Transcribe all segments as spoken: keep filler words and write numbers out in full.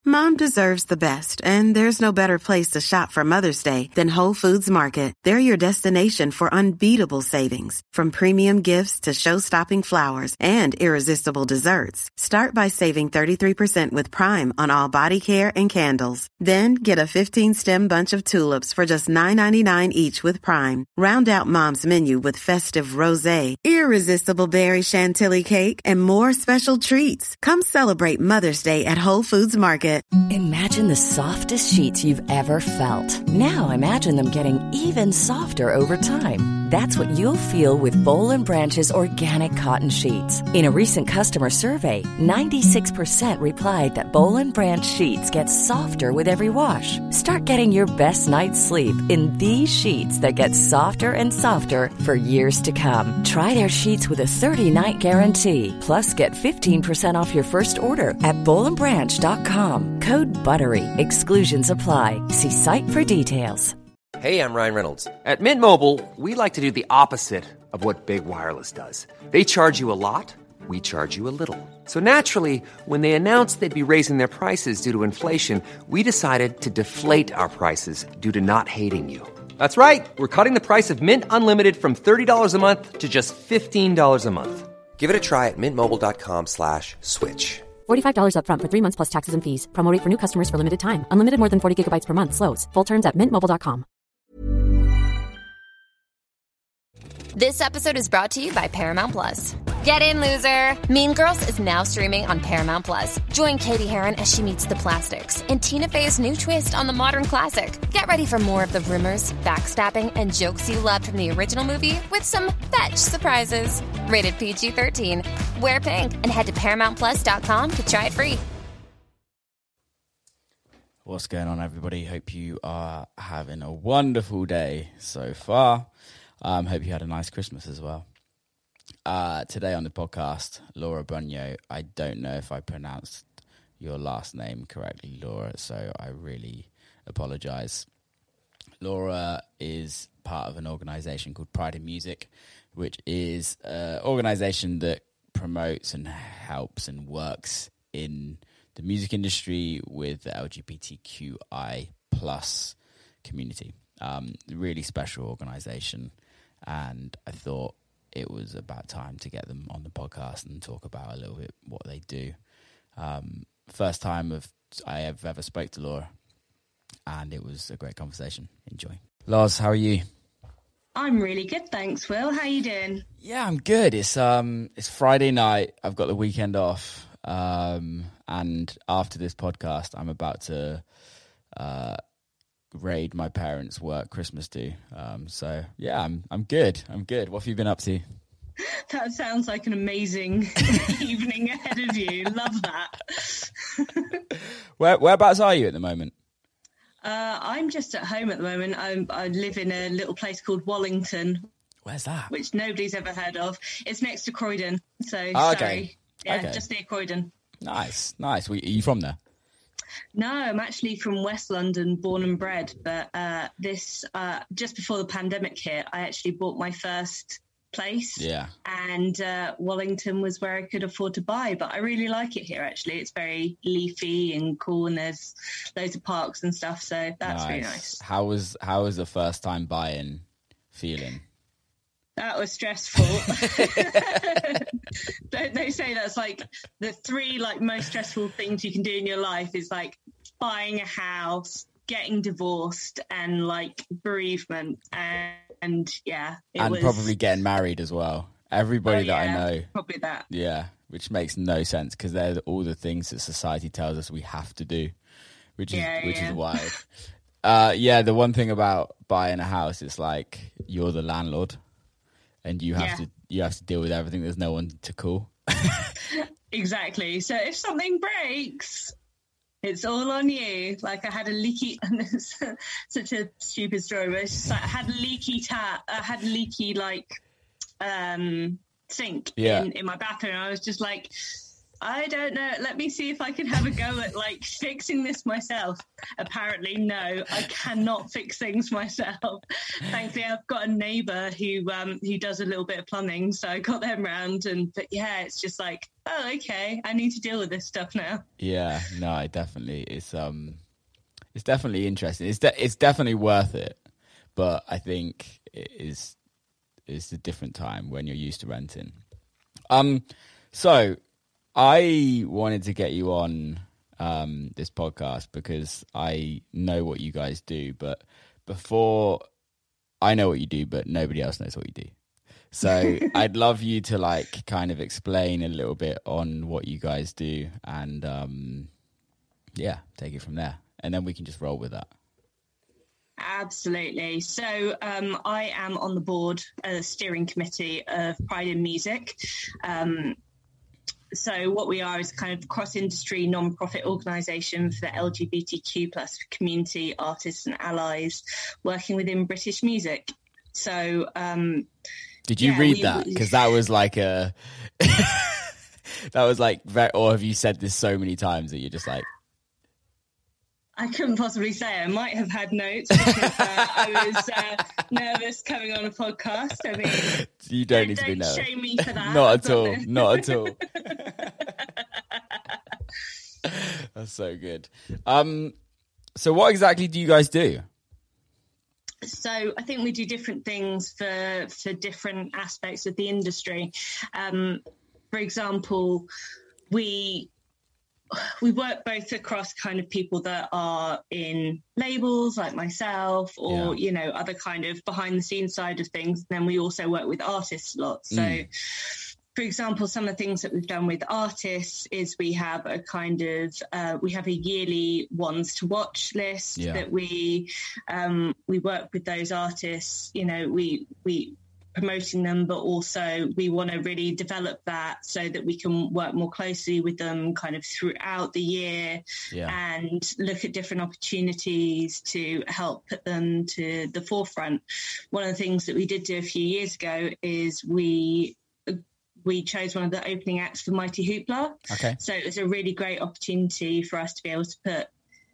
Mom deserves the best, and there's no better place to shop for Mother's Day than Whole Foods Market. They're your destination for unbeatable savings, from premium gifts to show-stopping flowers and irresistible desserts. Start by saving thirty-three percent with Prime on all body care and candles. Then get a fifteen-stem bunch of tulips for just nine ninety-nine each with Prime. Round out Mom's menu with festive rosé, irresistible berry chantilly cake, and more special treats. Come celebrate Mother's Day at Whole Foods Market. Imagine the softest sheets you've ever felt. Now imagine them getting even softer over time. That's what you'll feel with Boll and Branch's organic cotton sheets. In a recent customer survey, ninety-six percent replied that Boll and Branch sheets get softer with every wash. Start getting your best night's sleep in these sheets that get softer and softer for years to come. Try their sheets with a thirty-night guarantee. Plus, get fifteen percent off your first order at boll and branch dot com. Code BUTTERY. Exclusions apply. See site for details. Hey, I'm Ryan Reynolds. At Mint Mobile, we like to do the opposite of what Big Wireless does. They charge you a lot, we charge you a little. So naturally, when they announced they'd be raising their prices due to inflation, we decided to deflate our prices due to not hating you. That's right. We're cutting the price of Mint Unlimited from thirty dollars a month to just fifteen dollars a month. Give it a try at mintmobile.com slash switch. forty-five dollars up front for three months plus taxes and fees. Promo rate for new customers for limited time. Unlimited more than forty gigabytes per month. Slows full terms at mint mobile dot com. This episode is brought to you by Paramount Plus. Get in, loser! Mean Girls is now streaming on Paramount Plus. Join Katie Heron as she meets the plastics in Tina Fey's new twist on the modern classic. Get ready for more of the rumors, backstabbing, and jokes you loved from the original movie with some fetch surprises. Rated P G thirteen. Wear pink and head to paramount plus dot com to try it free. What's going on, everybody? Hope you are having a wonderful day so far. Um, hope you had a nice Christmas as well. Uh, today on the podcast, Laura Bunyo. I don't know if I pronounced your last name correctly, Laura, so I really apologize. Laura is part of an organization called Pride in Music, which is an organization that promotes and helps and works in the music industry with the L G B T Q I plus community. Um, really special organization, and I thought it was about time to get them on the podcast and talk about a little bit what they do. Um, first time of I have ever spoke to Laura, and it was a great conversation. Enjoy. Lars, how are you? I'm really good, thanks, Will. How you doing? Yeah, I'm good. It's um, it's Friday night. I've got the weekend off, um, and after this podcast, I'm about to uh, raid my parents' work Christmas do. Um, so yeah, I'm I'm good. I'm good. What have you been up to? That sounds like an amazing evening ahead of you. Love that. Where whereabouts are you at the moment? Uh, I'm just at home at the moment. I, I live in a little place called Wallington. Where's that? Which nobody's ever heard of. It's next to Croydon. So oh, okay. sorry. Yeah, okay. Just near Croydon. Nice, nice. Are you from there? No, I'm actually from West London, born and bred. But uh, this, uh, just before the pandemic hit, I actually bought my first place. Yeah. And uh, Wallington was where I could afford to buy. But I really like it here, actually. It's very leafy and cool, and there's loads of parks and stuff. So that's nice. really nice. How was how was the first time buying feeling? That was stressful. Don't they say that's like the three like most stressful things you can do in your life is like buying a house, getting divorced, and like bereavement. And, and yeah, it and was... probably getting married as well. Everybody oh, that yeah, I know, probably that. Yeah, which makes no sense because they're all the things that society tells us we have to do, which is yeah, which yeah. is wild. uh, yeah, the one thing about buying a house is like you're the landlord. And you have yeah. to you have to deal with everything. There's no one to call. Exactly. So if something breaks, it's all on you. Like I had a leaky, such a stupid story, but it's just like I had a leaky tap. I had a leaky like um, sink yeah. in, in my bathroom. I was just like, I don't know. Let me see if I can have a go at like fixing this myself. Apparently, no, I cannot fix things myself. Thankfully, I've got a neighbour who um, who does a little bit of plumbing, so I got them round. And but yeah, it's just like, oh, okay, I need to deal with this stuff now. Yeah, no, I definitely. It's um, it's definitely interesting. It's de- it's definitely worth it, but I think it is it's a different time when you're used to renting. Um, so. I wanted to get you on um, this podcast because I know what you guys do, but before I know what you do, but nobody else knows what you do. So I'd love you to like kind of explain a little bit on what you guys do and um, yeah, take it from there. And then we can just roll with that. Absolutely. So um, I am on the board, a steering committee of Pride in Music. Um So what we are is kind of cross-industry non-profit organisation for the L G B T Q plus community, artists and allies working within British music. So um, did you yeah, read we, that? Because that was like a that was like very, or have you said this so many times that you're just like, I couldn't possibly say. I might have had notes because uh, I was uh, nervous coming on a podcast. I mean, you don't, don't need to don't be nervous. shame me for that. Not at all. Not at all. That's so good. Um, so what exactly do you guys do? So I think we do different things for for different aspects of the industry. Um, for example, we. We work both across kind of people that are in labels like myself or, yeah. you know, other kind of behind the scenes side of things. And then we also work with artists a lot. So, mm. for example, some of the things that we've done with artists is we have a kind of, uh, we have a yearly ones to watch list yeah. that we, um, we work with those artists, you know, we, we, promoting them, but also we want to really develop that so that we can work more closely with them kind of throughout the year yeah. and look at different opportunities to help put them to the forefront. One of the things that we did do a few years ago is we we chose one of the opening acts for Mighty Hoopla. Okay. So it was a really great opportunity for us to be able to put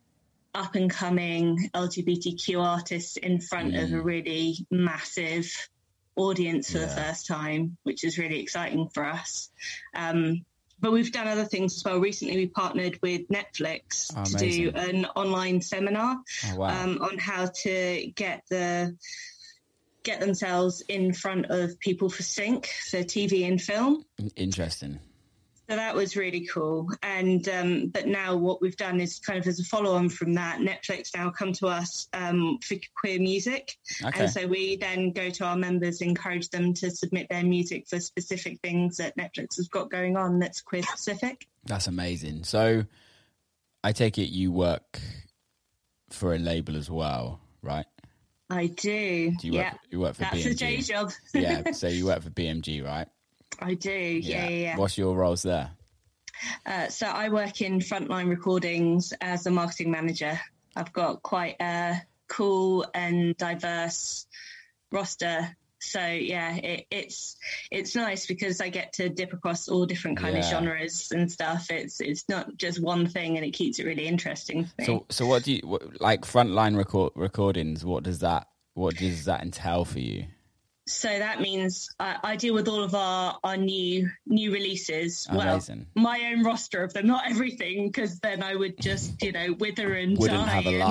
up and coming L G B T Q artists in front mm. of a really massive audience for yeah. the first time, which is really exciting for us. Um, but we've done other things as well. Recently, we partnered with Netflix oh, to do an online seminar oh, wow. um, on how to get the get themselves in front of people for sync, so T V and film. Interesting. So that was really cool. And um, but now what we've done is kind of as a follow-on from that, Netflix now come to us um, for queer music. Okay. And so we then go to our members, encourage them to submit their music for specific things that Netflix has got going on that's queer specific. That's amazing. So I take it you work for a label as well, right? I do. Do you yeah. work, you work for That's B M G? That's a day job. Yeah, so you work for B M G, right? I do, yeah, yeah, yeah. What's your roles there? Uh, so I work in Frontline Recordings as a marketing manager. I've got quite a cool and diverse roster. So, yeah, it, it's it's nice because I get to dip across all different kind yeah. of genres and stuff. It's it's not just one thing, and it keeps it really interesting for me. So, so what do you, what, like Frontline record, Recordings, what does that, what does that entail for you? So that means I, I deal with all of our, our new new releases. Amazing. Well, my own roster of them, not everything, because then I would just, you know, wither and Wouldn't die. have a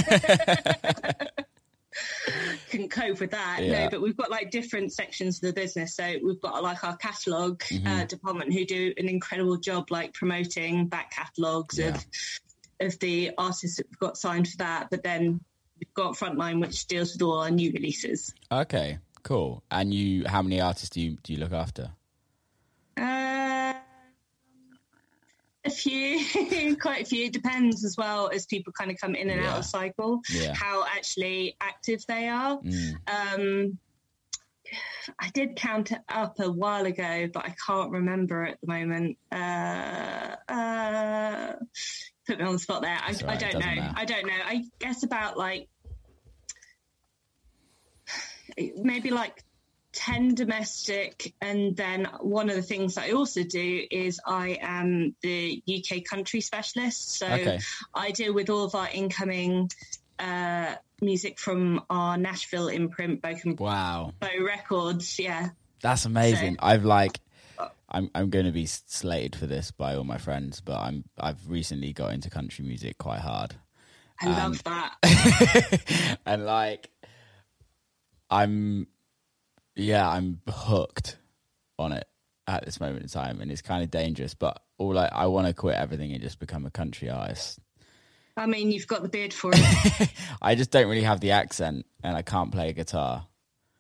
life. Couldn't cope with that. Yeah. No, but we've got like different sections of the business. So we've got like our catalogue mm-hmm. uh, department who do an incredible job like promoting back catalogues yeah. of of the artists that we've got signed for that. But then we've got Frontline, which deals with all our new releases. Okay. Cool. And you, how many artists do you do you look after? Uh, a few, quite a few. It depends as well as people kind of come in and yeah. out of cycle, yeah. how actually active they are. Mm. Um, I did count it up a while ago, but I can't remember at the moment. Uh, uh, put me on the spot there. I, right, I don't know. Matter. I don't know. I guess about like maybe like ten domestic, and then one of the things that I also do is I am the U K country specialist. So okay. I deal with all of our incoming uh, music from our Nashville imprint, Bow wow. Bow Records. Yeah, that's amazing. So, I've like, I'm I'm going to be slated for this by all my friends, but I'm I've recently got into country music quite hard. I and, love that. And like, I'm, yeah, I'm hooked on it at this moment in time, and it's kind of dangerous. But all like, I want to quit everything and just become a country artist. I mean, you've got the beard for it. I just don't really have the accent, and I can't play a guitar.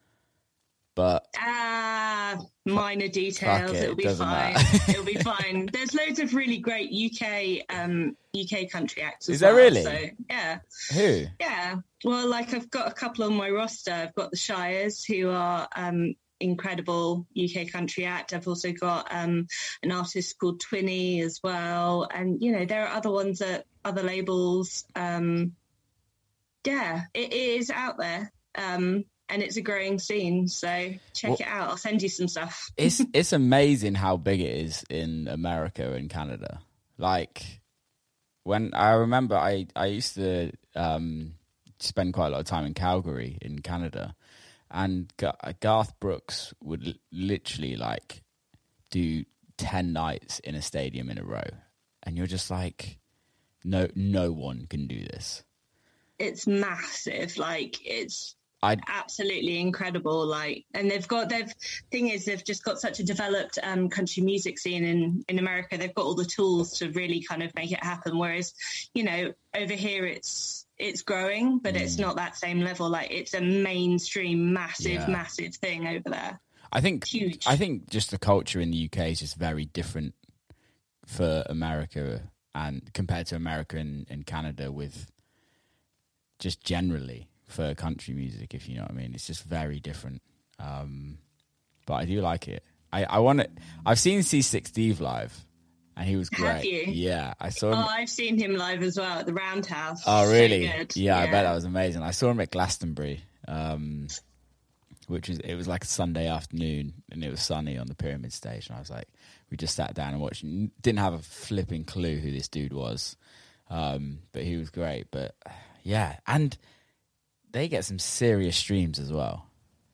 But ah, minor details. it, It'll be doesn't fine. matter. It'll be fine. There's loads of really great U K um, U K country acts. As Is there well, really? So, yeah. Who? Yeah. Well, like I've got a couple on my roster. I've got the Shires, who are um, incredible U K country act. I've also got um, an artist called Twinny as well, and you know there are other ones at other labels. Um, yeah, it, it is out there. Um, And it's a growing scene, so check well, it out. I'll send you some stuff. It's it's amazing how big it is in America and Canada. Like, when I remember, I, I used to um, spend quite a lot of time in Calgary in Canada, and Garth Brooks would l- literally, like, do ten nights in a stadium in a row. And you're just like, no, no one can do this. It's massive. Like, it's... I'd... absolutely incredible. Like, and they've got they've thing is they've just got such a developed um country music scene in in America. They've got all the tools to really kind of make it happen, whereas you know over here it's it's growing, but mm. it's not that same level. Like, it's a mainstream massive yeah. massive thing over there. I think huge. I think just the culture in the U K is just very different for America and compared to America and, and Canada, with just generally for country music, if you know what I mean. It's just very different. Um, but I do like it. I, I want to... I've seen C six Steve live, and he was great. Have you? Yeah, I saw him. Oh, I've seen him live as well at the Roundhouse. Oh, really? So good. Yeah, yeah, I bet that was amazing. I saw him at Glastonbury, um, which was... It was like a Sunday afternoon, and it was sunny on the Pyramid stage, and I was like... We just sat down and watched. Didn't have a flipping clue who this dude was, um, but he was great. But, yeah, and... They get some serious streams as well.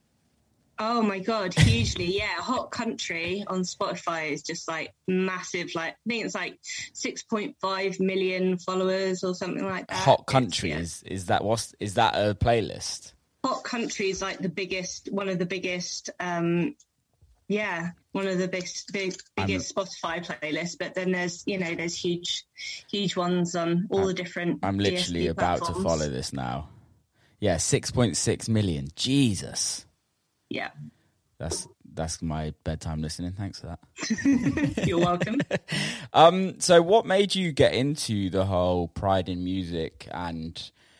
Oh my God, hugely. Yeah, Hot Country on Spotify is just like massive. Like, I think it's like six point five million followers or something like that. Hot Country, yeah. is is that what's is that a playlist? Hot Country is like the biggest, one of the biggest, um, yeah, one of the biggest, big, biggest I'm, Spotify playlists. But then there's, you know, there's huge, huge ones on all I'm, the different. I'm literally D S P about platforms. to follow this now. Yeah, six point six million. Jesus. Yeah. That's that's my bedtime listening. Thanks for that. You're welcome. um, so what made you get into the whole Pride in Music, and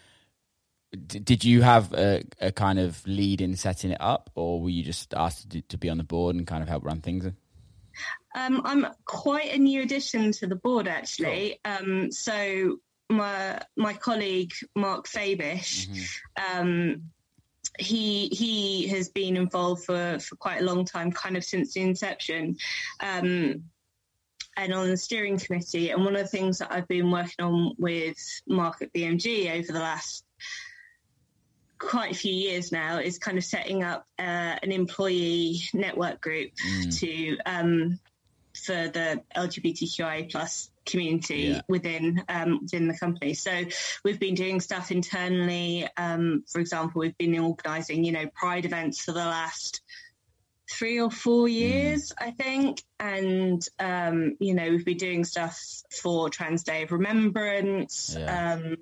d- did you have a, a kind of lead in setting it up, or were you just asked to, do, to be on the board and kind of help run things? Um, I'm quite a new addition to the board, actually. Cool. Um, so... My my colleague Mark Fabish, mm-hmm. um, he he has been involved for, for quite a long time, kind of since the inception, um, and on the steering committee. And one of the things that I've been working on with Mark at B M G over the last quite a few years now is kind of setting up uh, an employee network group mm. to um, for the L G B T Q I A plus community yeah. within um, within the company. So we've been doing stuff internally. Um, for example, we've been organising, you know, Pride events for the last three or four years, mm. I think. And, um, you know, we've been doing stuff for Trans Day of Remembrance yeah. um,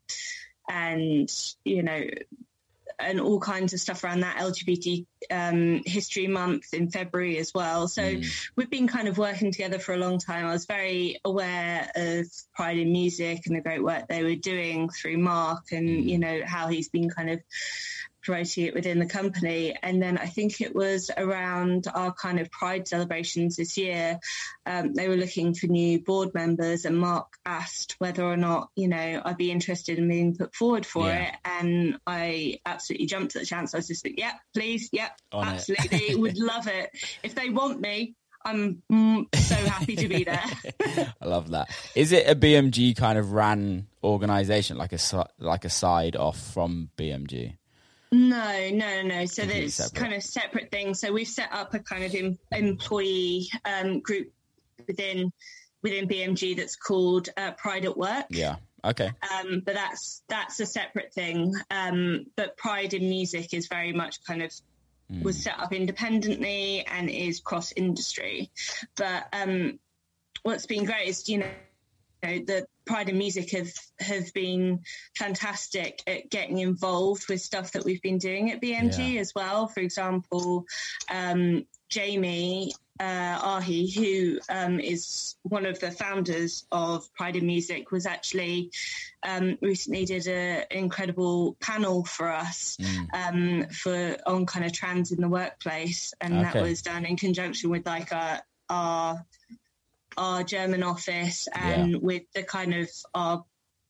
and, you know, and all kinds of stuff around that, L G B T um, History Month in February as well. So mm. we've been kind of working together for a long time. I was very aware of Pride in Music and the great work they were doing through Mark and, mm. you know, how he's been kind of promoting it within the company. And then I think it was around our kind of Pride celebrations this year. Um, they were looking for new board members, and Mark asked whether or not, you know, I'd be interested in being put forward for yeah. it. And I absolutely jumped at the chance. I was just like, yeah, please. Yeah, On absolutely. Would love it. If they want me, I'm mm, so happy to be there. I love that. Is it a B M G kind of ran organisation, like a like a side off from B M G? No, no, no. So there's separate. kind of separate things. So we've set up a kind of em- employee um, group within within B M G that's called uh, Pride at Work. Yeah. Okay. Um, but that's that's a separate thing. Um, but Pride in Music is very much kind of was set up independently and is cross-industry. But um, what's been great is, you know, you know, the Pride in Music have, have been fantastic at getting involved with stuff that we've been doing at B M G yeah. as well. For example, um, Jamie uh, Ahi, who um, is one of the founders of Pride in Music, was actually um, recently did an incredible panel for us mm. um, for on kind of trans in the workplace, and okay. that was done in conjunction with like our our, our German office and yeah. with the kind of our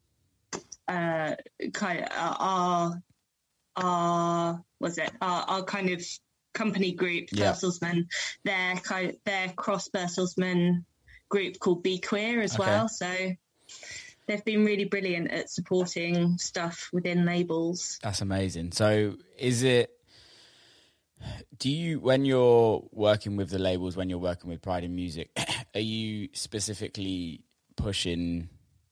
uh, kind of our our was it our, our kind of company group, yeah. Bertelsmann, their kind their cross Bertelsmann group called Be Queer as okay. well. So they've been really brilliant at supporting stuff within labels. That's amazing. So is it, do you, when you're working with the labels, when you're working with Pride in Music, are you specifically pushing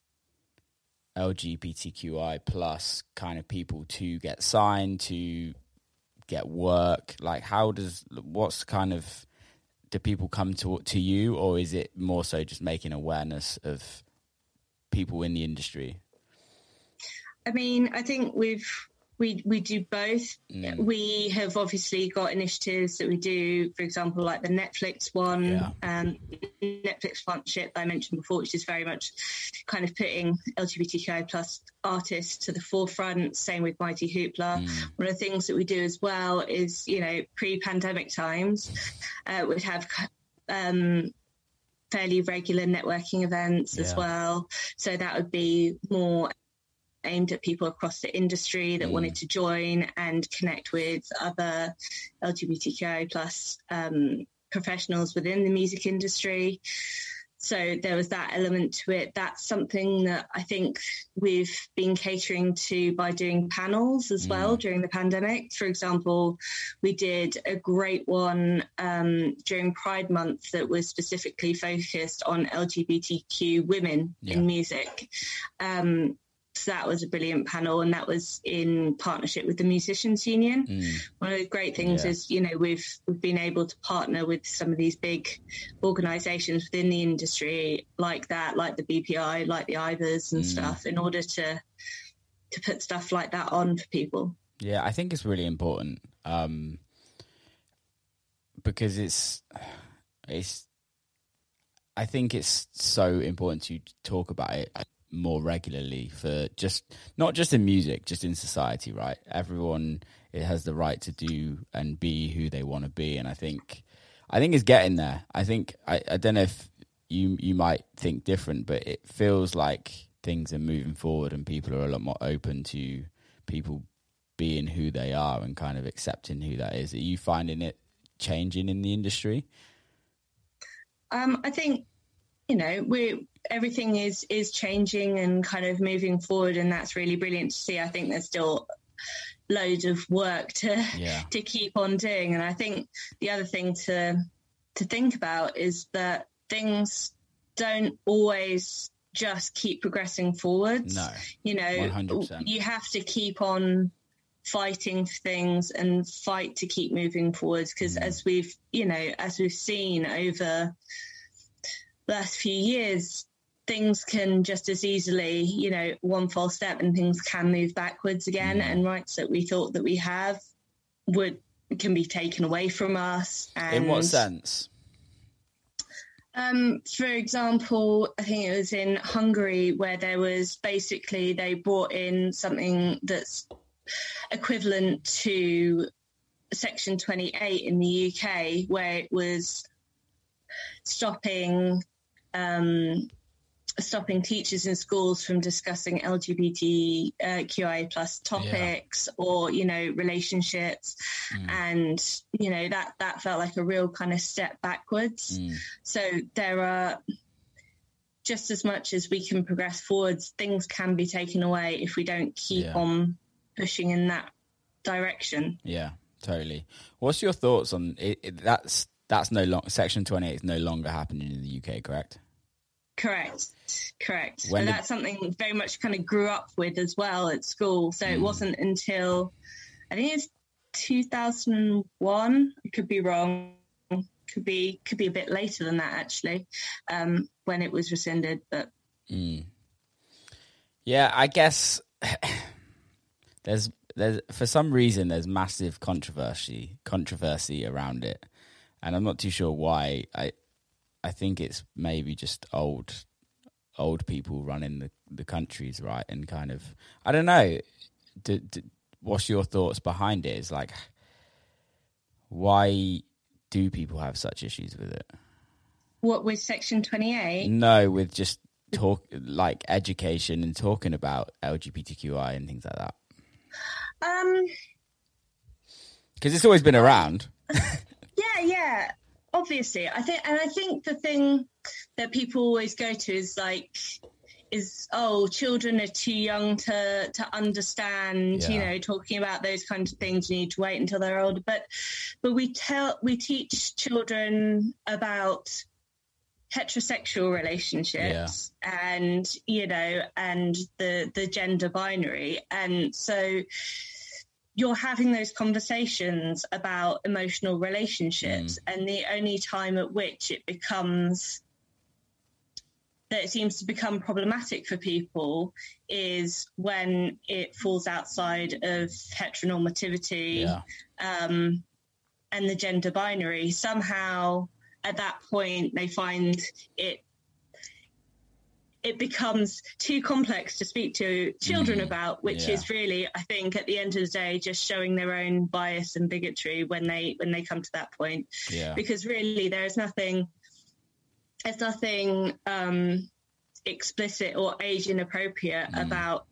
L G B T Q I plus kind of people to get signed, to get work? Like, how does, what's kind of, do people come to to you, or is it more so just making awareness of people in the industry? I mean, I think we've we we do both. Mm. We have obviously got initiatives that we do, for example, like the Netflix one, yeah. um, Netflix partnership I mentioned before, which is very much kind of putting L G B T Q I plus artists to the forefront. Same with Mighty Hoopla. Mm. One of the things that we do as well is, you know, pre-pandemic times, uh, we'd have um, fairly regular networking events yeah. as well. So that would be more aimed at people across the industry that mm. wanted to join and connect with other L G B T Q I plus um, professionals within the music industry. So there was that element to it. That's something that I think we've been catering to by doing panels as mm. well during the pandemic. For example, we did a great one um, during Pride Month that was specifically focused on L G B T Q women yeah. in music. Um, So that was a brilliant panel, and that was in partnership with the Musicians Union. Mm. One of the great things yeah. is, you know, we've we've been able to partner with some of these big organisations within the industry like that, like the B P I, like the I V As and mm. stuff, in order to to put stuff like that on for people. Yeah, I think it's really important um, because it's it's. I think it's so important to talk about it more regularly, for just not just in music, just in society, right? Everyone, it has the right to do and be who they want to be, and I think I think it's getting there. I think I, I don't know if you you might think different, but it feels like things are moving forward and people are a lot more open to people being who they are and kind of accepting who that is. Are you finding it changing in the industry? Um, I think, you know, we everything is is changing and kind of moving forward, and that's really brilliant to see. I think there's still loads of work to yeah. to keep on doing, and I think the other thing to to think about is that things don't always just keep progressing forwards. No, you know, one hundred percent. You have to keep on fighting for things and fight to keep moving forwards, because mm. as we've you know as we've seen over the last few years, things can just as easily, you know, one false step and things can move backwards again, mm. and rights that we thought that we have would can be taken away from us. And, in what sense? Um, for example, I think it was in Hungary where there was basically they brought in something that's equivalent to Section twenty-eight in the U K, where it was stopping um, stopping teachers in schools from discussing L G B T Q I A plus topics yeah. or, you know, relationships. Mm. And, you know, that, that felt like a real kind of step backwards. Mm. So there are, just as much as we can progress forwards, things can be taken away if we don't keep yeah. on pushing in that direction. Yeah, totally. What's your thoughts on it? it that's, that's no longer, Section twenty-eight is no longer happening in the U K, correct? Correct, correct. When and did... that's something very much kind of grew up with as well at school. So mm. it wasn't until, I think it's two thousand one, I could be wrong, could be could be a bit later than that actually, um, when it was rescinded. But mm. yeah, I guess there's there's for some reason there's massive controversy controversy around it, and I'm not too sure why. I I think it's maybe just old old people running the, the countries, right? And kind of, I don't know, do, do, what's your thoughts behind it? It's like, why do people have such issues with it? What, with Section twenty-eight? No, with just talk, like education and talking about L G B T Q I and things like that. Um, Because it's always been around. yeah, yeah. Obviously, I think, and I think the thing that people always go to is like, is, oh, children are too young to to understand, yeah. you know, talking about those kinds of things. You need to wait until they're older. But but we tell we teach children about heterosexual relationships yeah. and, you know, and the the gender binary. And so you're having those conversations about emotional relationships, mm. and the only time at which it becomes, that it seems to become problematic for people is when it falls outside of heteronormativity yeah. um, and the gender binary. Somehow at that point they find it it becomes too complex to speak to children mm, about, which yeah. is really, I think, at the end of the day, just showing their own bias and bigotry when they when they come to that point. Yeah. Because really, there is nothing, there's nothing um, explicit or age inappropriate mm. about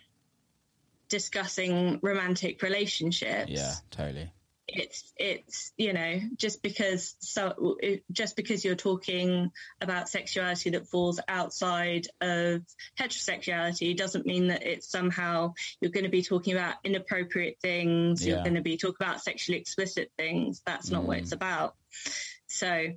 discussing romantic relationships. Yeah, totally. It's, it's, you know, just because so just because you're talking about sexuality that falls outside of heterosexuality doesn't mean that it's somehow you're going to be talking about inappropriate things. Yeah. You're going to be talking about sexually explicit things. That's not mm. what it's about. So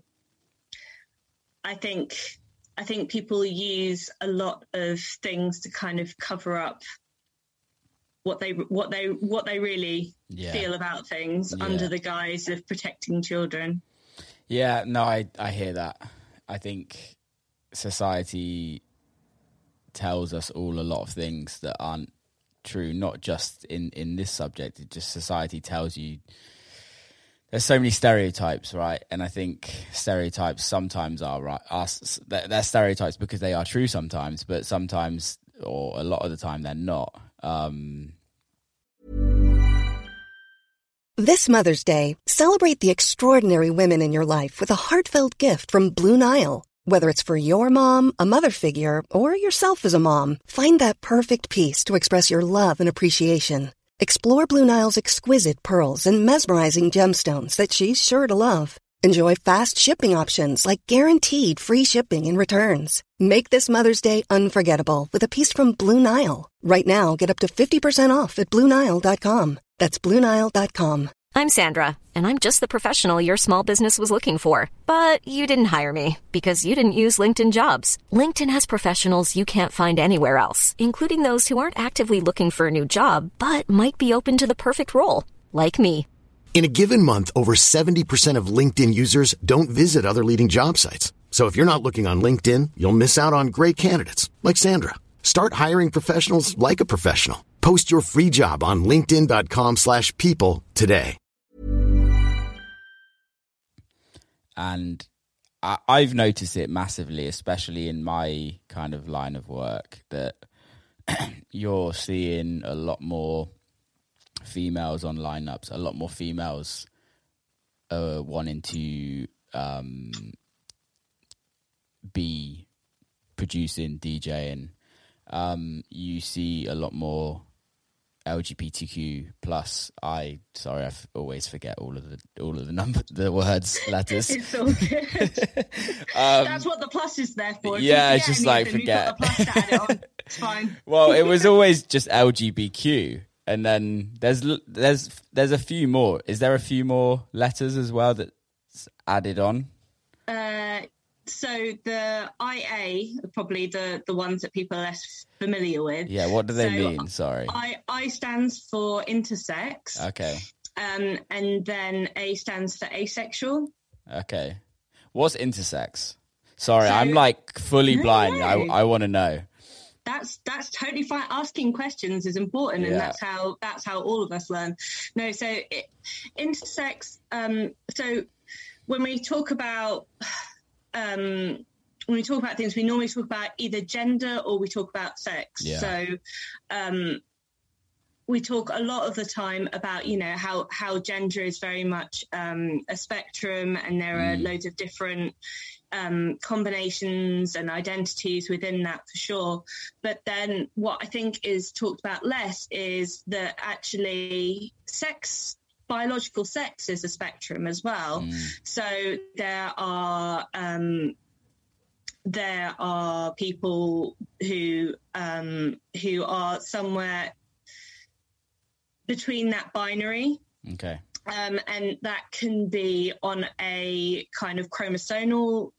I think I think people use a lot of things to kind of cover up what they what they what they really yeah. feel about things yeah. under the guise of protecting children. Yeah, no, I I hear that. I think society tells us all a lot of things that aren't true, not just in, in this subject. It just society tells you there's so many stereotypes, right? And I think stereotypes sometimes are right. Are, they're stereotypes because they are true sometimes, but sometimes, or a lot of the time, they're not. Um, This Mother's Day, celebrate the extraordinary women in your life with a heartfelt gift from Blue Nile. Whether it's for your mom, a mother figure, or yourself as a mom, find that perfect piece to express your love and appreciation. Explore Blue Nile's exquisite pearls and mesmerizing gemstones that she's sure to love. Enjoy fast shipping options like guaranteed free shipping and returns. Make this Mother's Day unforgettable with a piece from Blue Nile. Right now, get up to fifty percent off at Blue Nile dot com. That's Blue Nile dot com. I'm Sandra, and I'm just the professional your small business was looking for. But you didn't hire me because you didn't use LinkedIn Jobs. LinkedIn has professionals you can't find anywhere else, including those who aren't actively looking for a new job, but might be open to the perfect role, like me. In a given month, over seventy percent of LinkedIn users don't visit other leading job sites. So if you're not looking on LinkedIn, you'll miss out on great candidates like Sandra. Start hiring professionals like a professional. Post your free job on linkedin dot com slash people today. And I, I've noticed it massively, especially in my kind of line of work, that you're seeing a lot more females on lineups, a lot more females uh, wanting to um, be producing, DJing. Um, you see a lot more L G B T Q plus. I sorry, I f- always forget all of the all of the number, the words, letters. It's all good. um, That's what the plus is there for. If yeah, it's just like forget. You've got the plus to add it on. It's fine. Well, it was always just L G B T Q, and then there's there's there's a few more. Is there a few more letters as well that's added on? Uh. So the I A are probably the, the ones that people are less familiar with. Yeah, what do they so mean? Sorry. I, I stands for intersex. Okay. Um, and then A stands for asexual. Okay. What's intersex? Sorry, So- I'm like fully No, blind. no. I I want to know. That's that's totally fine. Asking questions is important, and Yeah. that's how that's how all of us learn. No, so it, intersex. Um, so when we talk about um, when we talk about things, we normally talk about either gender or we talk about sex. Yeah. So um, we talk a lot of the time about, you know, how how gender is very much um, a spectrum, and there are Mm. loads of different um, combinations and identities within that for sure. But then what I think is talked about less is that actually sex, biological sex is a spectrum as well. Mm. So there are um, there are people who um, who are somewhere between that binary. Okay. Um, and that can be on a kind of chromosomal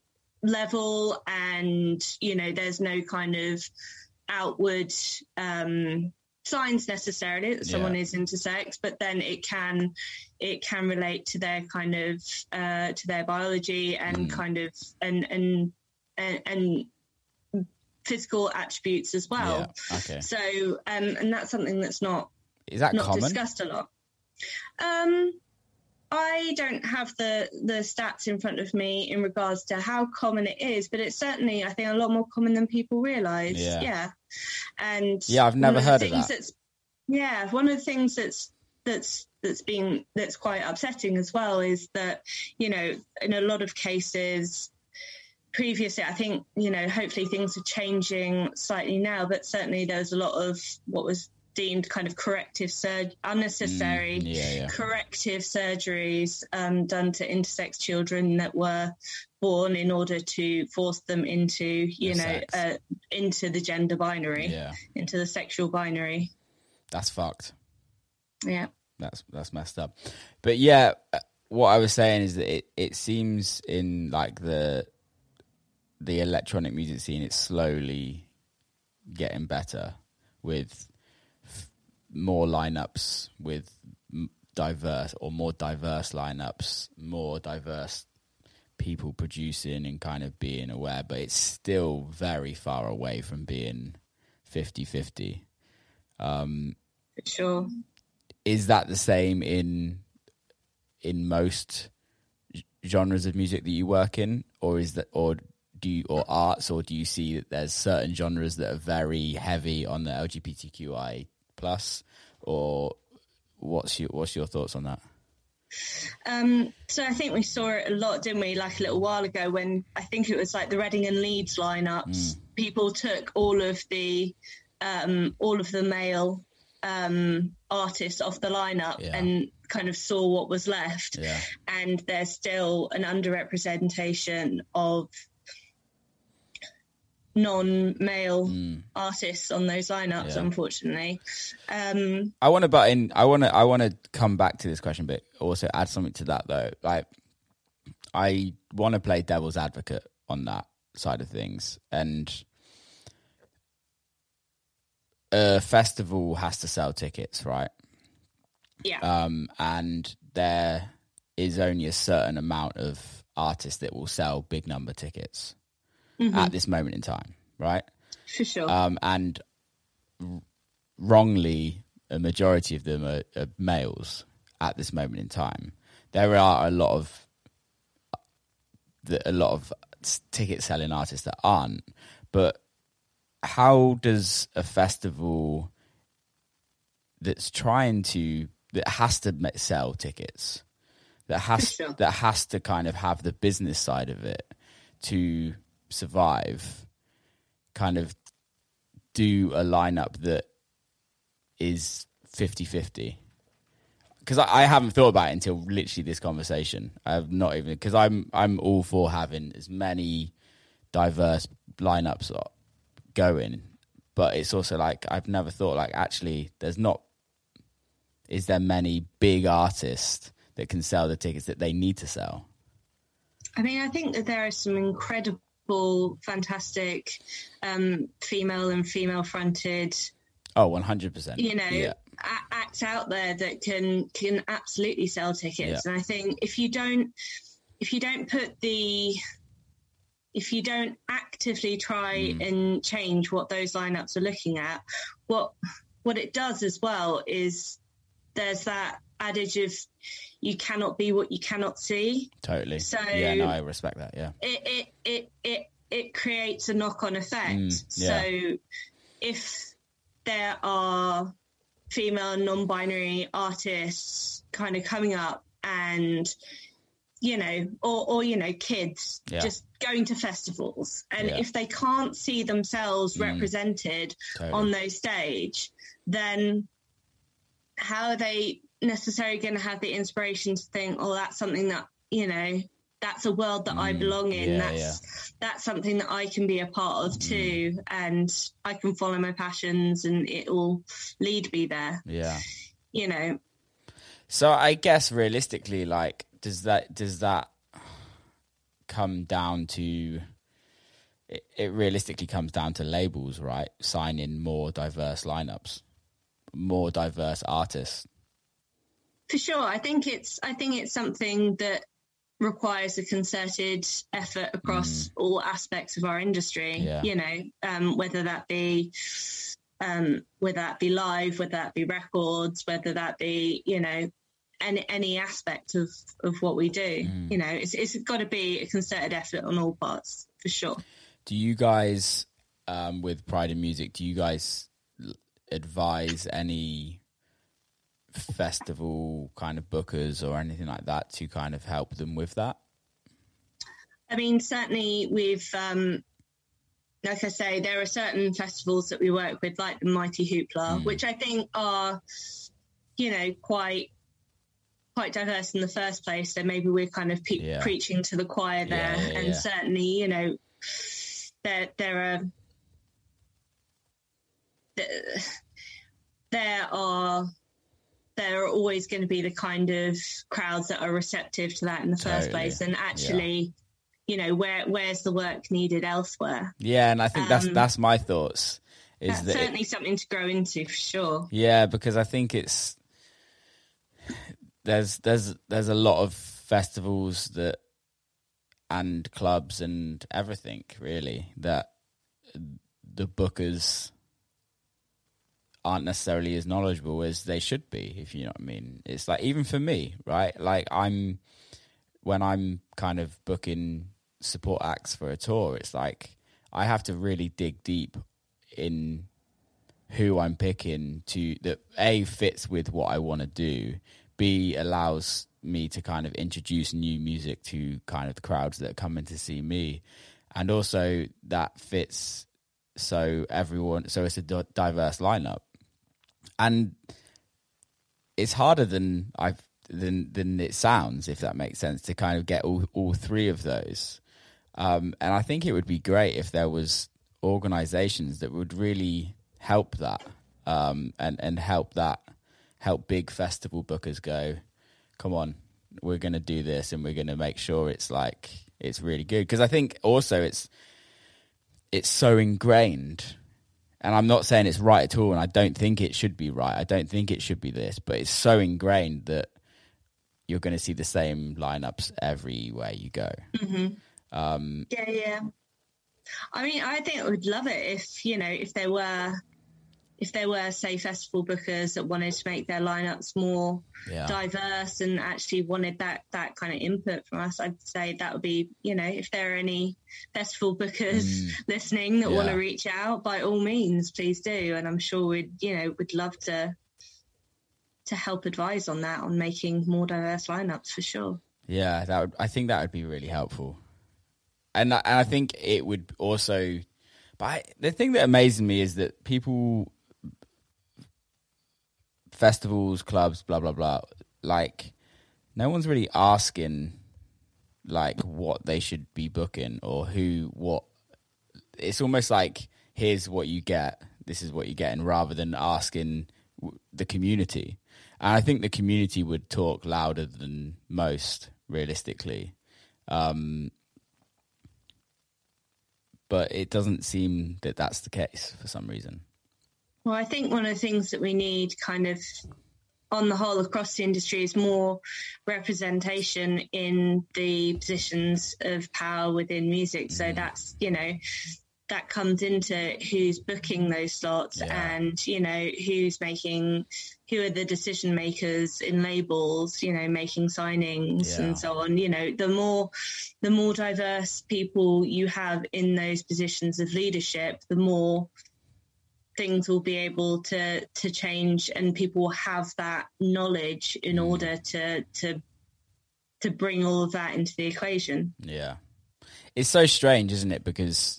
level, and, you know, there's no kind of outward um, signs necessarily that someone Yeah. is intersex, but then it can it can relate to their kind of uh, to their biology and Mm. kind of and and and, and physical attributes as well. Yeah. Okay. So um, and that's something that's not Is that not common? discussed a lot. Um, I don't have the the stats in front of me in regards to how common it is, but it's certainly, I think, a lot more common than people realise. Yeah. Yeah, and Yeah, I've never one heard the of things that. That's, yeah, one of the things that's that's that's been that's quite upsetting as well is that, you know, in a lot of cases previously, I think, you know, hopefully things are changing slightly now, but certainly there was a lot of what was deemed kind of corrective surg unnecessary Mm, yeah, yeah. corrective surgeries um, done to intersex children that were born in order to force them into, you The know, sex. uh, into the gender binary, Yeah. into the sexual binary. That's fucked. Yeah. That's that's messed up. But yeah, uh, what I was saying is that it, it seems in like the the electronic music scene, it's slowly getting better with f- more lineups, with m- diverse or more diverse lineups, more diverse people producing and kind of being aware, but it's still very far away from being fifty-fifty. Um, For sure. is that the same in in most g- genres of music that you work in, or is that or do you, or arts, or do you see that there's certain genres that are very heavy on the L G B T Q I plus, or what's your what's your thoughts on that? Um, so I think we saw it a lot, didn't we, like a little while ago when I think it was like the Reading and Leeds lineups. People took all of the um, all of the male um, artists off the lineup Yeah. and kind of saw what was left. Yeah. And there's still an underrepresentation of non-male artists on those lineups, Yeah. unfortunately. Um, I want to butt in. I want to. I want to come back to this question, but also add something to that though. Like, I want to play devil's advocate on that side of things, and a festival has to sell tickets, right? yeah. Um, and there is only a certain amount of artists that will sell big number tickets at this moment in time, right? For sure. Um, and r- wrongly, a majority of them are, are males at this moment in time. There are a lot of the, a lot of ticket selling artists that aren't. But how does a festival that's trying to that has to ma- sell tickets, that has sure. that has to kind of have the business side of it to survive, kind of do a lineup that is fifty-fifty. Because I, I haven't thought about it until literally this conversation. I've not even because I'm I'm all for having as many diverse lineups going, but it's also like I've never thought like actually there's not. Is there many big artists that can sell the tickets that they need to sell? I mean, I think that there are some incredible, fantastic um, female and female-fronted. Oh, one hundred percent. You know, yeah. a- acts out there that can can absolutely sell tickets. Yeah. And I think if you don't, if you don't put the, if you don't actively try Mm. and change what those lineups are looking at, what what it does as well is there's that adage of you cannot be what you cannot see. Totally. So yeah, no, I respect that. Yeah. It it it it, it creates a knock-on effect. Mm, yeah. So if there are female non-binary artists kind of coming up and, you know, or, or you know, kids Yeah. just going to festivals, and Yeah. if they can't see themselves Mm. represented Totally. on those stage, then how are they necessarily going to have the inspiration to think, oh, that's something that, you know, that's a world that I Mm, belong in. yeah, that's yeah. that's something that I can be a part of too, and I can follow my passions and it will lead me there. Yeah. You know, So I guess realistically, like, does that does that come down to? It, it realistically comes down to labels, right? Signing more diverse lineups, more diverse artists. for sure. I think it's I think it's something that requires a concerted effort across all aspects of our industry. Yeah. You know, um, whether that be um, whether that be live, whether that be records, whether that be, you know, any any aspect of, of what we do. You know, it's it's got to be a concerted effort on all parts, for sure. Do you guys, um, with Pride in Music, do you guys l- advise any festival kind of bookers or anything like that to kind of help them with that? I mean, certainly we've, um, like I say, there are certain festivals that we work with, like the Mighty Hoopla, Mm. which I think are, you know, quite quite diverse in the first place. So maybe we're kind of pe- Yeah. preaching to the choir there. Yeah, yeah, and yeah. certainly, you know, there there are there, there are there are always going to be the kind of crowds that are receptive to that in the first Totally. place, and actually, you know, where where's the work needed elsewhere? Yeah, and I think that's Um, that's my thoughts. Is That's that it- certainly something to grow into, for sure. yeah, because I think it's there's there's there's a lot of festivals that and clubs and everything really that the bookers aren't necessarily as knowledgeable as they should be, if you know what I mean. It's like, even for me, right? Like, I'm when I'm kind of booking support acts for a tour, it's like I have to really dig deep in who I'm picking to that A, fits with what I want to do, B, allows me to kind of introduce new music to kind of the crowds that are coming to see me, and also that fits so everyone, so it's a di- diverse lineup. And it's harder than I've than than it sounds, if that makes sense, to kind of get all all three of those. Um, and I think it would be great if there was organizations that would really help that, um, and and help that help big festival bookers go, come on, we're going to do this, and we're going to make sure it's like it's really good. Because I think also it's it's so ingrained. And I'm not saying it's right at all, and I don't think it should be right. I don't think it should be this, but it's so ingrained that you're going to see the same lineups everywhere you go. Mm-hmm. Um, Yeah, yeah. I mean, I think I would love it if, you know, if there were, if there were, say, festival bookers that wanted to make their lineups more yeah. diverse and actually wanted that that kind of input from us. I'd say that would be, you know, if there are any festival bookers Mm. listening that Yeah. want to reach out, by all means, please do. And I'm sure we'd, you know, would love to to help advise on that, on making more diverse lineups for sure. Yeah, that would, I think that would be really helpful. And I, and I think it would also, but I, the thing that amazes me is that people, festivals, clubs, blah, blah, blah, like no one's really asking like what they should be booking or who, what. It's almost like, here's what you get, this is what you're getting, rather than asking the community. And I think the community would talk louder than most, realistically. Um, but it doesn't seem that that's the case for some reason. Well, I think one of the things that we need kind of on the whole across the industry is more representation in the positions of power within music. Mm. So that's, you know, that comes into who's booking those slots yeah. and, you know, who's making, who are the decision makers in labels, you know, making signings yeah. and so on. You know, the more, the more diverse people you have in those positions of leadership, the more things will be able to, to change, and people will have that knowledge in mm. order to, to, to bring all of that into the equation. Yeah. It's so strange, isn't it? Because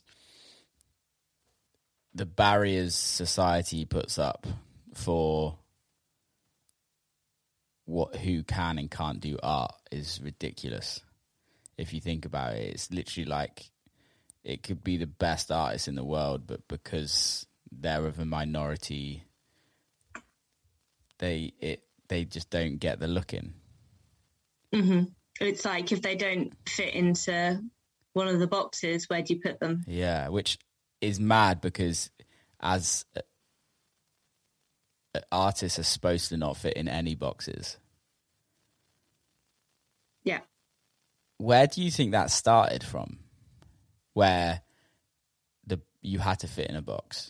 the barriers society puts up for what who can and can't do art is ridiculous. If you think about it, it's literally like it could be the best artist in the world, but because they're of a minority, they it they just don't get the look in. Mm-hmm. It's like if they don't fit into one of the boxes, where do you put them? Yeah, which is mad because as uh, artists are supposed to not fit in any boxes. Yeah. Where do you think that started from? Where the you had to fit in a box?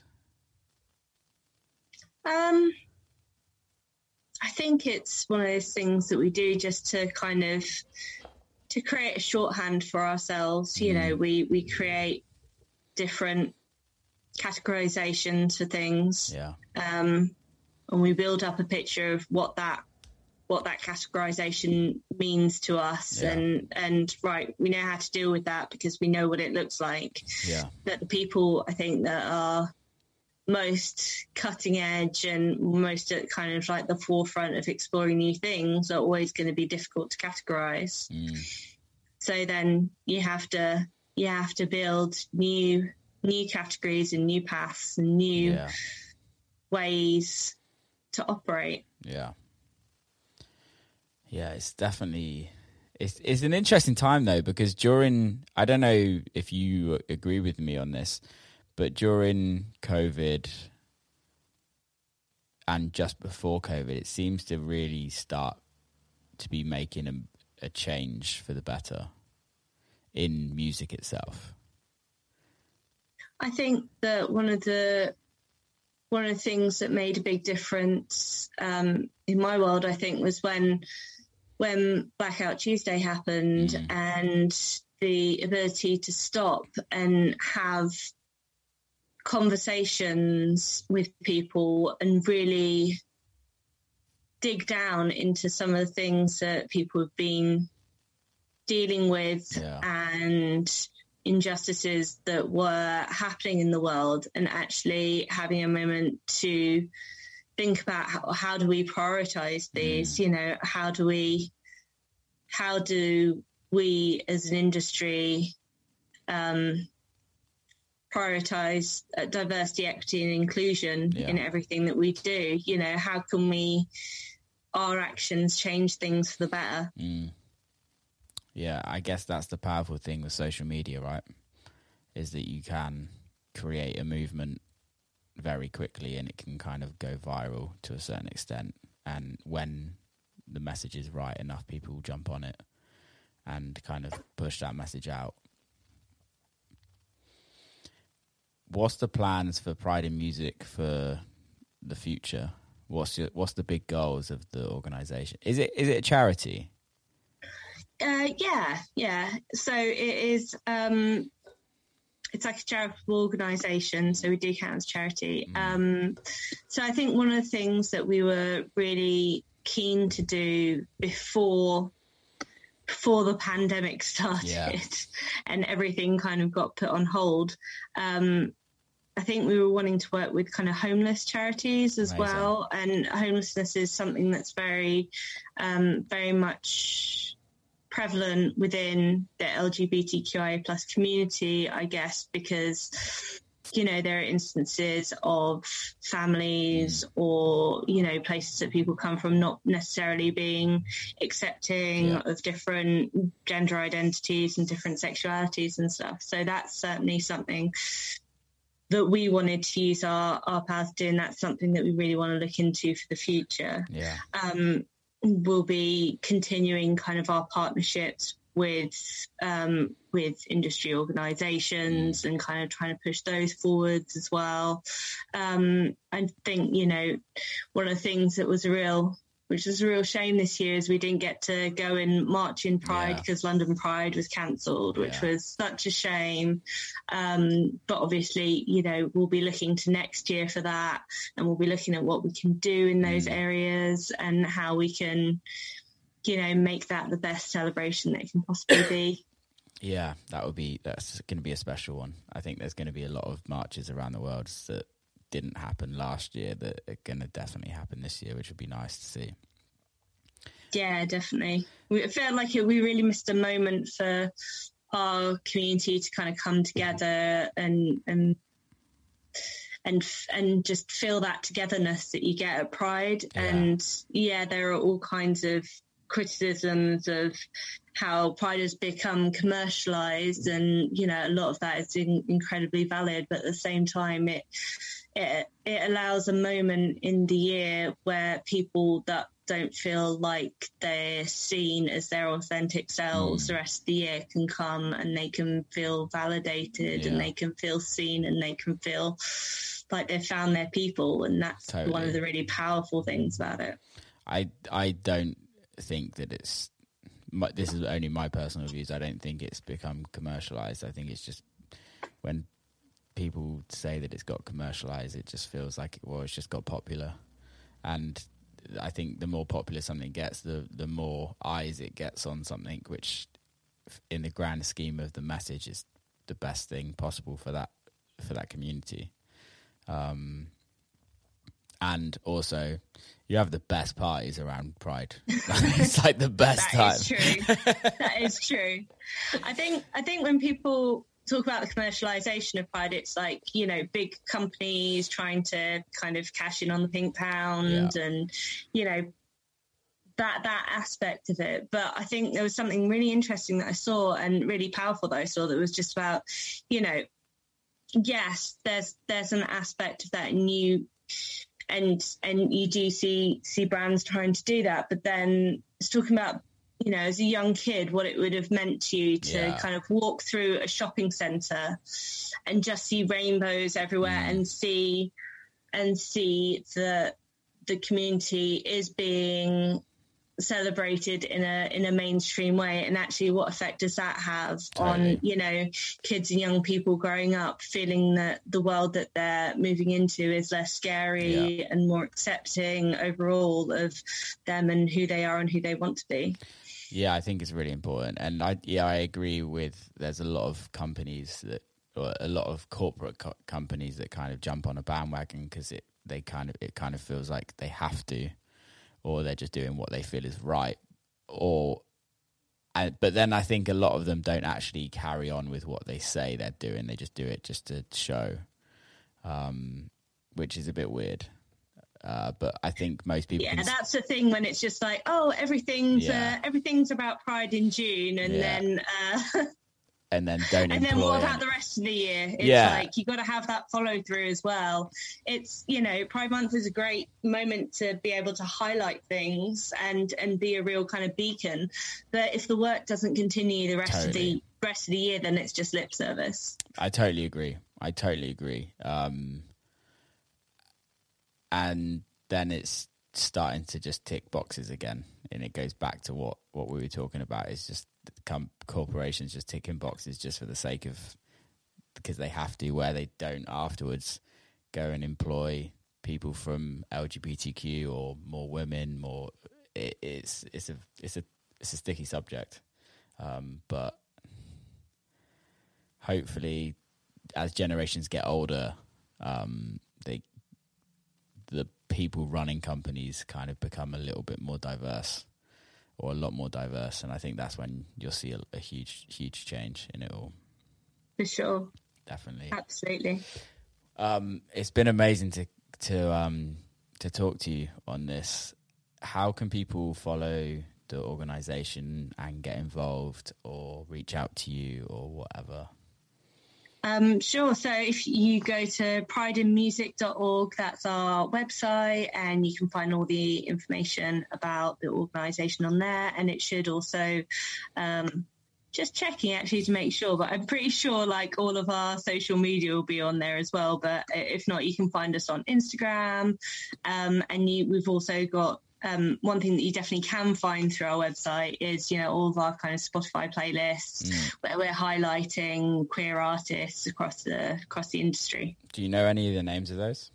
Um, I think it's one of those things that we do just to kind of to create a shorthand for ourselves. You know, we we create different categorizations for things. Yeah. Um, and we build up a picture of what that what that categorization means to us, yeah. and and right, we know how to deal with that because we know what it looks like. Yeah. But the people, I think, that are most cutting edge and most at kind of like the forefront of exploring new things are always going to be difficult to categorize. Mm. So then you have to you have to build new new categories and new paths and new yeah. ways to operate. Yeah. Yeah, it's definitely it's it's an interesting time though, because during, I don't know if you agree with me on this, but during COVID and just before COVID, it seems to really start to be making a, a change for the better in music itself. I think that one of the one of the things that made a big difference um, in my world, I think, was when when Blackout Tuesday happened mm. and the ability to stop and have conversations with people and really dig down into some of the things that people have been dealing with yeah. and injustices that were happening in the world, and actually having a moment to think about how, how do we prioritize these, mm. you know, how do we, how do we as an industry um, prioritize uh, diversity, equity and inclusion yeah. in everything that we do? You know, how can we, our actions change things for the better? Mm. Yeah, I guess that's the powerful thing with social media, right? Is that you can create a movement very quickly and it can kind of go viral to a certain extent. And when the message is right, enough people jump on it and kind of push that message out. What's the plans for Pride in Music for the future? What's your, what's the big goals of the organisation? Is it is it a charity? Uh, yeah, yeah. So it is. Um, it's like a charitable organisation, so we do count as charity. Mm. Um, so I think one of the things that we were really keen to do before before the pandemic started yeah. and everything kind of got put on hold, um, I think we were wanting to work with kind of homeless charities as Amazing. well. And homelessness is something that's very, um, very much prevalent within the L G B T Q I A plus community, I guess, because, you know, there are instances of families mm. or, you know, places that people come from not necessarily being accepting yeah. of different gender identities and different sexualities and stuff. So that's certainly something that we wanted to use our, our path to, and that's something that we really want to look into for the future. Yeah. Um, we'll be continuing kind of our partnerships with um, with industry organisations mm. and kind of trying to push those forwards as well. Um, I think, you know, one of the things that was a real, which was a real shame this year, is we didn't get to go and march in Pride because yeah. London Pride was cancelled, which yeah. was such a shame. Um, but obviously, you know, we'll be looking to next year for that, and we'll be looking at what we can do in those mm. areas and how we can, you know, make that the best celebration that it can possibly be. Yeah, that would be, that's going to be a special one. I think there's going to be a lot of marches around the world that didn't happen last year that are going to definitely happen this year, which would be nice to see. Yeah, definitely. We felt like it, we really missed a moment for our community to kind of come together and and and and just feel that togetherness that you get at Pride. Yeah. And yeah, there are all kinds of criticisms of how Pride has become commercialized, and you know, a lot of that is in, incredibly valid, but at the same time it it it allows a moment in the year where people that don't feel like they're seen as their authentic selves mm. the rest of the year can come, and they can feel validated yeah. and they can feel seen, and they can feel like they've found their people, and that's totally. One of the really powerful things about it. I I don't think that it's, this is only my personal views, I don't think it's become commercialized. I think it's just, when people say that it's got commercialized, it just feels like, well, it's just got popular. And I think the more popular something gets, the the more eyes it gets on something, which in the grand scheme of the message is the best thing possible for that for that community. Um, and also, you have the best parties around Pride. It's like the best that time. That is true. That is true. I think I think when people talk about the commercialization of Pride, it's like, you know, big companies trying to kind of cash in on the pink pound yeah. and, you know, that that aspect of it. But I think there was something really interesting that I saw and really powerful that I saw that was just about, you know, yes, there's there's an aspect of that, and you and and you do see see brands trying to do that, but then it's talking about, you know, as a young kid, what it would have meant to you to yeah. kind of walk through a shopping centre and just see rainbows everywhere mm. and see and see that the community is being celebrated in a in a mainstream way, and actually what effect does that have totally. On, you know, kids and young people growing up feeling that the world that they're moving into is less scary yeah. and more accepting overall of them and who they are and who they want to be. Yeah, I think it's really important. And I yeah, I agree with, there's a lot of companies that, or a lot of corporate co- companies that kind of jump on a bandwagon because it they kind of it kind of feels like they have to, or they're just doing what they feel is right. Or and, but then I think a lot of them don't actually carry on with what they say they're doing. They just do it just to show, um, which is a bit weird. Uh, but I think most people. Yeah, can... that's the thing when it's just like, oh, everything's yeah. uh, everything's about Pride in June, and yeah. then uh, and then don't. And then what about it. the rest of the year? It's yeah. like you got to have that follow through as well. It's, you know, Pride Month is a great moment to be able to highlight things and and be a real kind of beacon. But if the work doesn't continue the rest totally. of the rest of the year, then it's just lip service. I totally agree. I totally agree. Um, And then it's starting to just tick boxes again. And it goes back to what, what we were talking about. It's just com- corporations just ticking boxes just for the sake of because they have to, where they don't afterwards go and employ people from L G B T Q or more women, more. It, it's it's a it's a it's a sticky subject, um, but hopefully, as generations get older, um, they the people running companies kind of become a little bit more diverse, or a lot more diverse, and I think that's when you'll see a, a huge huge change in it all. For sure, definitely, absolutely. Um, it's been amazing to to um, to talk to you on this. How can people follow the organisation and get involved or reach out to you or whatever? Um, sure. So if you go to pride in music dot org, that's our website, and you can find all the information about the organisation on there. And it should also, um, just checking actually to make sure, but I'm pretty sure like all of our social media will be on there as well. But if not, you can find us on Instagram. Um, and you, we've also got Um, one thing that you definitely can find through our website is, you know, all of our kind of Spotify playlists mm. where we're highlighting queer artists across the across the industry. Do you know any of the names of those?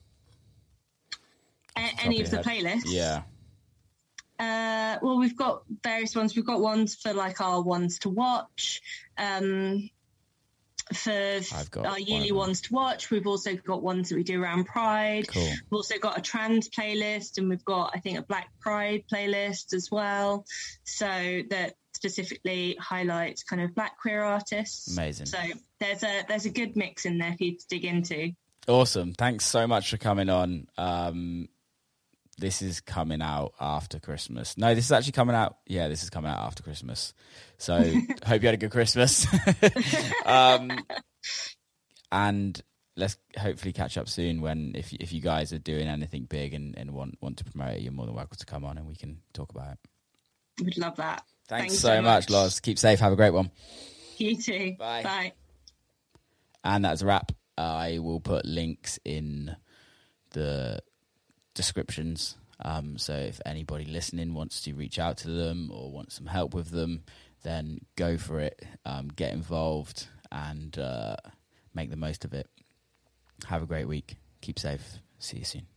A- any of the playlists? Yeah. Uh, well, we've got various ones. We've got ones for like our ones to watch. Um, for our yearly one ones to watch. We've also got ones that we do around Pride. Cool. We've also got a trans playlist, and we've got, I think, a Black Pride playlist as well. So that specifically highlights kind of Black queer artists. Amazing. So there's a there's a good mix in there for you to dig into. Awesome. Thanks so much for coming on. Um, this is coming out after Christmas. No, this is actually coming out. Yeah, this is coming out after Christmas. So hope you had a good Christmas. um, and let's hopefully catch up soon when, if if you guys are doing anything big and, and want, want to promote it, you're more than welcome to come on and we can talk about it. We'd love that. Thanks, Thanks so, so much, Loz. Keep safe. Have a great one. You too. Bye. Bye. And that's a wrap. I will put links in the descriptions. Um, so if anybody listening wants to reach out to them or wants some help with them, then go for it. Um, get involved and uh, make the most of it. Have a great week. Keep safe. See you soon.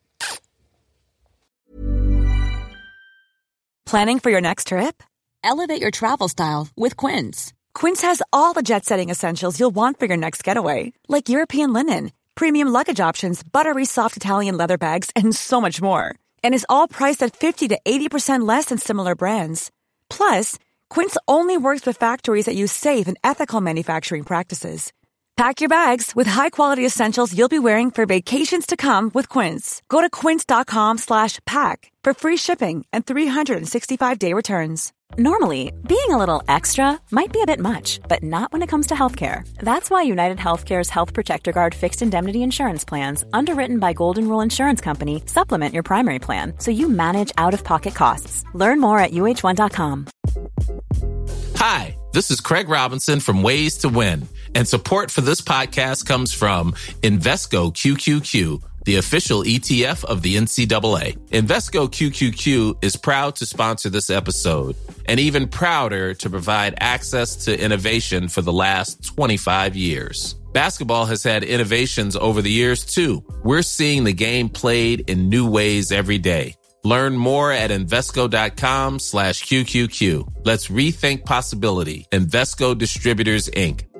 Planning for your next trip? Elevate your travel style with Quince. Quince has all the jet-setting essentials you'll want for your next getaway, like European linen, premium luggage options, buttery soft Italian leather bags, and so much more. And is all priced at fifty to eighty percent less than similar brands. Plus, Quince only works with factories that use safe and ethical manufacturing practices. Pack your bags with high-quality essentials you'll be wearing for vacations to come with Quince. Go to quince.com slash pack for free shipping and three sixty-five day returns. Normally, being a little extra might be a bit much, but not when it comes to healthcare. That's why United Healthcare's Health Protector Guard fixed indemnity insurance plans, underwritten by Golden Rule Insurance Company, supplement your primary plan so you manage out-of-pocket costs. Learn more at U H one dot com. Hi, this is Craig Robinson from Ways to Win, and support for this podcast comes from Invesco Q Q Q, the official E T F of the N C double A. Invesco Q Q Q is proud to sponsor this episode, and even prouder to provide access to innovation for the last twenty-five years. Basketball has had innovations over the years, too. We're seeing the game played in new ways every day. Learn more at Invesco.com slash QQQ. Let's rethink possibility. Invesco Distributors, Incorporated.